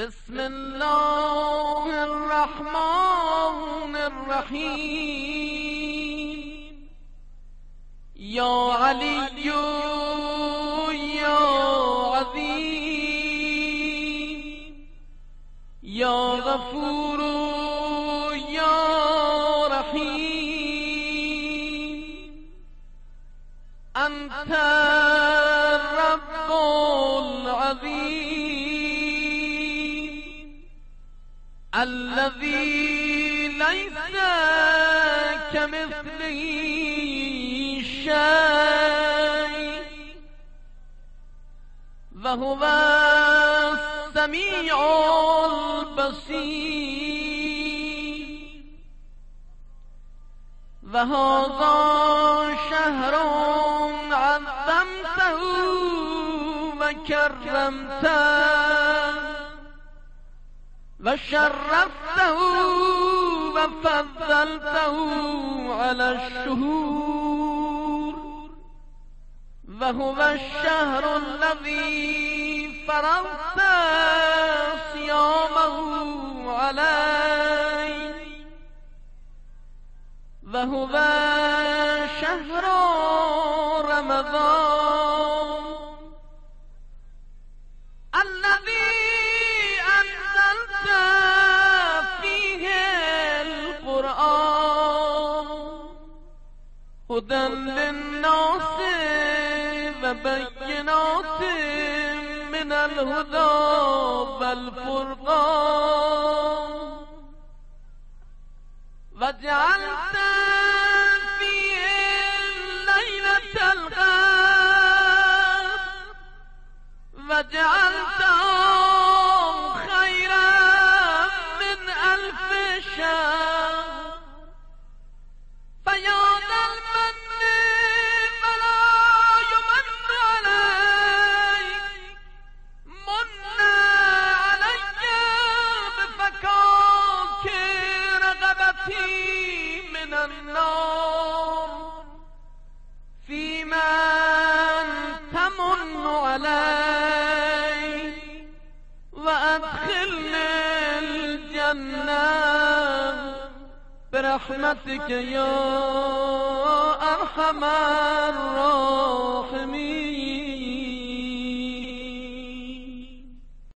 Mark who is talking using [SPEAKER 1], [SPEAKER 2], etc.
[SPEAKER 1] بسم الله الرحمن الرحیم. یا علی یا عظیم، یا غفور یا رحیم. انت رب العظیم الذي ليس كمثله شيء وهو السميع البصير. وهذا شهر عظمته وكرمته وشرفته وفضلته على الشهور. وهو الشهر الذي فرضت صيامه عليه. وهو شهر رمضان الذي فيه القرآن هدى للناس وبينات من الهدى والفرقان. وجعلت فيه ليلة القدر وجعلته فيا ذا المن فلا يمن عليك من علي بفكاك رغبتي من النار فيما تمن علي وأدخلني الجنة برحمتك يا أرحم الراحمين.